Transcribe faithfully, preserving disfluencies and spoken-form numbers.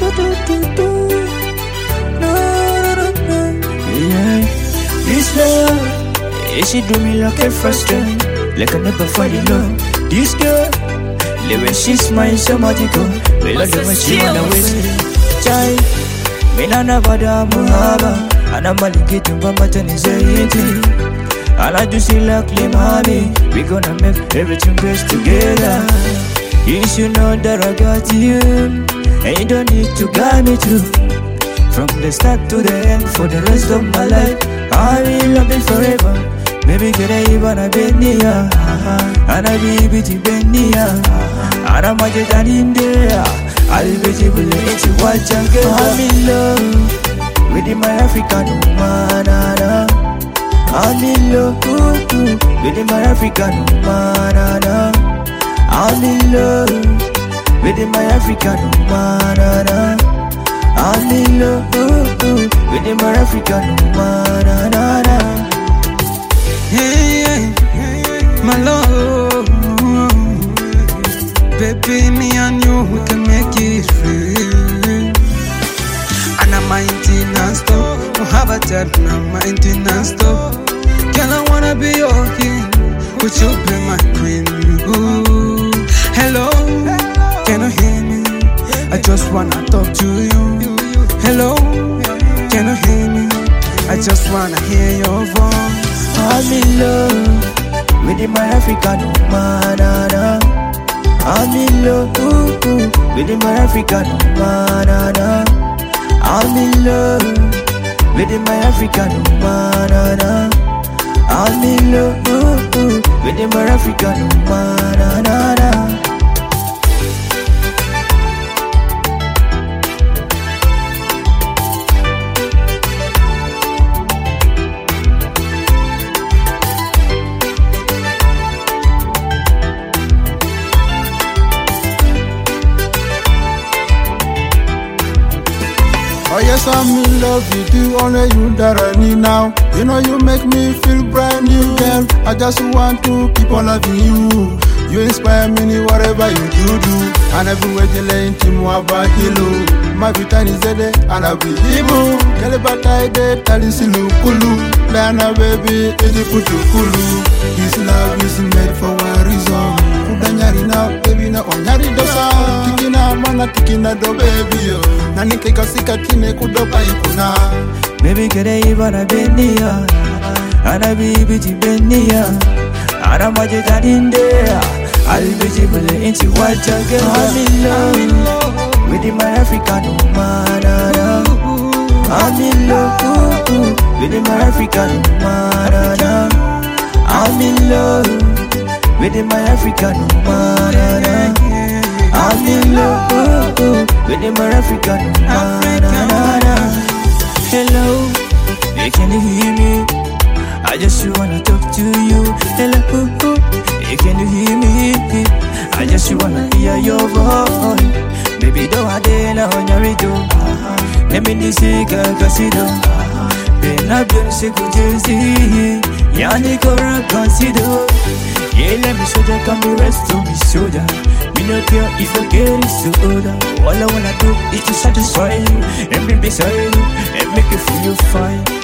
do do do do. No, no, no. Yeah. This love, yeah, she do me like a first time, like I never fall in love. This girl, the way she smiles so magical, me love the way she wanna waste it. Child, me na never da muhaba, and I'm only getting bamba to nizayiti. And I just see like mommy, we gonna make everything best together. You should know that I got you, and you don't need to guide me too. From the start to the end, for the rest of my life, I will love you forever. Baby, get a even a benia, and I be bitty benia, and I'm a jet in there. I'll be able to watch and get. I'm in love with my African woman. I'm in love with my African woman. I'm in love with my African woman. I'm in love with my African woman. Hey, hey, my love, baby, me and you, we can make it real. And I'm maintenance stop, don't have a chat, I'm maintenance stop. Girl, I wanna be your king, would you be my queen? Ooh. Hello, can you hear me? I just wanna talk to you. Hello, can you hear me? I just wanna hear your voice. I'm in love with my African woman. I'm in love with my African woman. I'm in love with my African woman. I'm in love with my African woman. Oh yes, I'm in love with you, only you that I need now. You know you make me feel brand new, girl. I just want to keep on loving you. You inspire me in whatever you do do. And everywhere you lay into more about you. My vitan is there and I'll be able. Tell about I did, tell you silu kulu. Lana baby, it's a putu kulu. This love is made for one reason. Udanyari now, baby na onyari dosa. Tikina mana tikina do baby yo. Nani kika sika kine kudopa ikuna. Baby get a even a benia, and I be bitty benia, and I'm a jet in there. I'll be able into what you get. I'm in love with my African woman. I'm in love with my African woman. I'm in love with my African woman. I'm in love with my African woman. Hello, hey, can you hear me? I just wanna talk to you. Hello, hey, can you hear me? I just wanna hear your voice. Baby, don't I dare on your radio. Let me see, consider. Ben I be sick of Jersey. Yani Cora consider. Yeah, let me show you, come the rest to me soda. Me no care if I get it soda. All I wanna do is to satisfy you and be beside you and make you feel fine.